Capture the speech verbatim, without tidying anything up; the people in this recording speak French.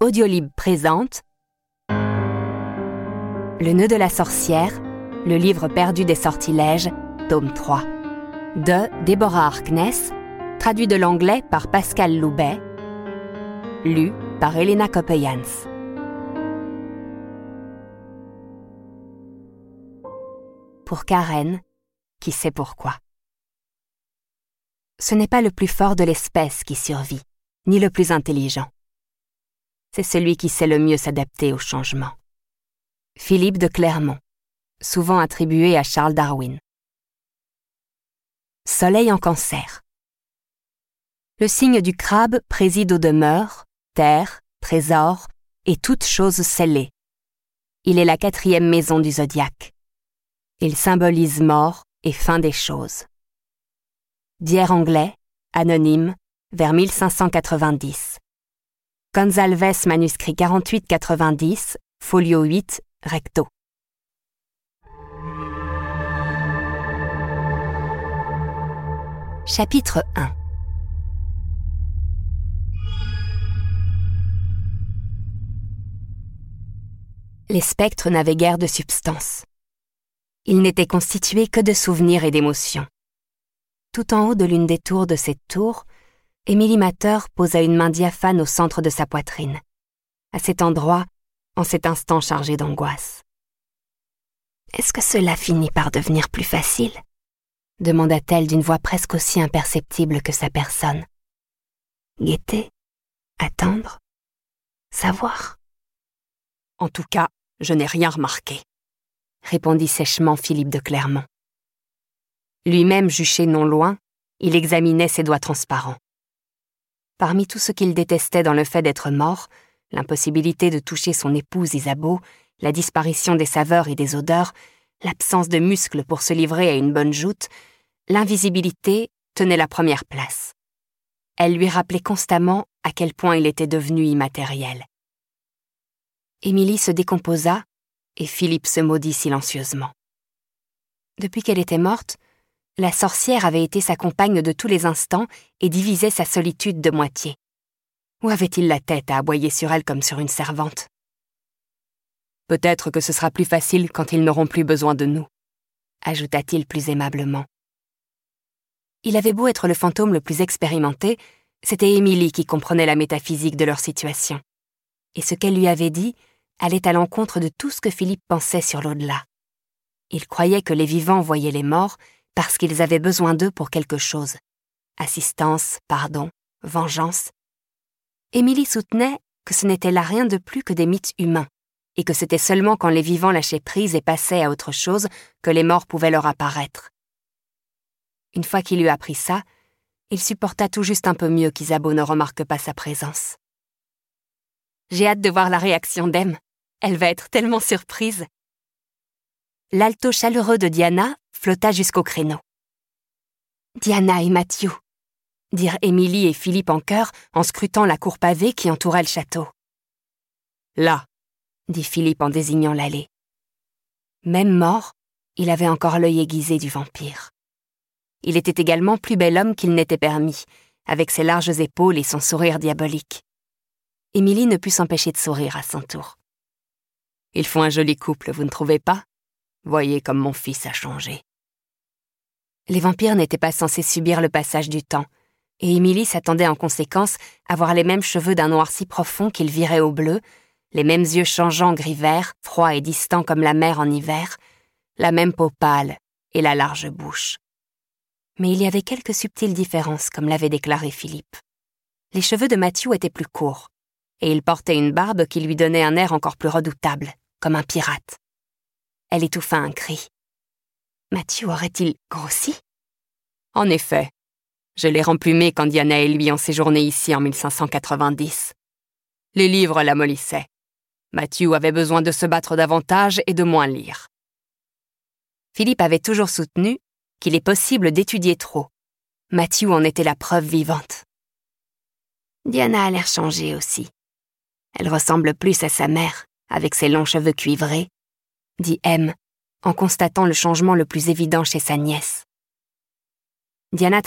Audiolib présente Le nœud de la sorcière, le livre perdu des sortilèges, tome trois, de Deborah Harkness, traduit de l'anglais par Pascal Loubet, lu par Elena Kopejans. Pour Karen, qui sait pourquoi. Ce n'est pas le plus fort de l'espèce qui survit, ni le plus intelligent. C'est celui qui sait le mieux s'adapter au changement. Philippe de Clermont, souvent attribué à Charles Darwin. Soleil en Cancer. Le signe du crabe préside aux demeures, terres, trésors et toutes choses scellées. Il est la quatrième maison du zodiaque. Il symbolise mort et fin des choses. Dière anglais, anonyme, vers mille cinq cent quatre-vingt-dix. Gonsalves manuscrit quarante-huit quatre-vingt-dix, folio huit, recto. Chapitre un. Les spectres n'avaient guère de substance. Ils n'étaient constitués que de souvenirs et d'émotions. Tout en haut de l'une des tours de cette tour, Émilie Matter posa une main diaphane au centre de sa poitrine, à cet endroit, en cet instant chargé d'angoisse. « Est-ce que cela finit par devenir plus facile ?» demanda-t-elle d'une voix presque aussi imperceptible que sa personne. « Guetter, attendre, savoir. » « En tout cas, je n'ai rien remarqué, » répondit sèchement Philippe de Clermont. Lui-même juché non loin, il examinait ses doigts transparents. Parmi tout ce qu'il détestait dans le fait d'être mort, l'impossibilité de toucher son épouse Isabeau, la disparition des saveurs et des odeurs, l'absence de muscles pour se livrer à une bonne joute, l'invisibilité tenait la première place. Elle lui rappelait constamment à quel point il était devenu immatériel. Émilie se décomposa et Philippe se maudit silencieusement. Depuis qu'elle était morte, la sorcière avait été sa compagne de tous les instants et divisait sa solitude de moitié. Où avait-il la tête à aboyer sur elle comme sur une servante ? Peut-être que ce sera plus facile quand ils n'auront plus besoin de nous, ajouta-t-il plus aimablement. Il avait beau être le fantôme le plus expérimenté, c'était Émilie qui comprenait la métaphysique de leur situation. Et ce qu'elle lui avait dit allait à l'encontre de tout ce que Philippe pensait sur l'au-delà. Il croyait que les vivants voyaient les morts parce qu'ils avaient besoin d'eux pour quelque chose. Assistance, pardon, vengeance. Émilie soutenait que ce n'était là rien de plus que des mythes humains, et que c'était seulement quand les vivants lâchaient prise et passaient à autre chose que les morts pouvaient leur apparaître. Une fois qu'il eut appris ça, il supporta tout juste un peu mieux qu'Isabeau ne remarque pas sa présence. « J'ai hâte de voir la réaction d'Em. Elle va être tellement surprise. » L'alto chaleureux de Diana flotta jusqu'au créneau. « Diana et Mathieu !» dirent Émilie et Philippe en chœur en scrutant la cour pavée qui entourait le château. « Là !» dit Philippe en désignant l'allée. Même mort, il avait encore l'œil aiguisé du vampire. Il était également plus bel homme qu'il n'était permis, avec ses larges épaules et son sourire diabolique. Émilie ne put s'empêcher de sourire à son tour. « Ils font un joli couple, vous ne trouvez pas ? Voyez comme mon fils a changé. » Les vampires n'étaient pas censés subir le passage du temps, et Émilie s'attendait en conséquence à voir les mêmes cheveux d'un noir si profond qu'ils viraient au bleu, les mêmes yeux changeants gris-vert, froids et distants comme la mer en hiver, la même peau pâle et la large bouche. Mais il y avait quelques subtiles différences, comme l'avait déclaré Philippe. Les cheveux de Mathieu étaient plus courts, et il portait une barbe qui lui donnait un air encore plus redoutable, comme un pirate. Elle étouffa un cri. Mathieu aurait-il grossi ? En effet, je l'ai remplumé quand Diana et lui ont séjourné ici en mille cinq cent quatre-vingt-dix. Les livres l'amollissaient. Mathieu avait besoin de se battre davantage et de moins lire. Philippe avait toujours soutenu qu'il est possible d'étudier trop. Mathieu en était la preuve vivante. Diana a l'air changée aussi. Elle ressemble plus à sa mère, avec ses longs cheveux cuivrés, dit M, en constatant le changement le plus évident chez sa nièce. Diana